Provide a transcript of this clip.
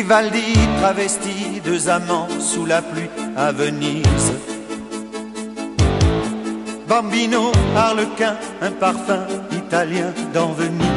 Vivaldi travesti, deux amants sous la pluie à Venise. Bambino, Harlequin, un parfum italien dans Venise.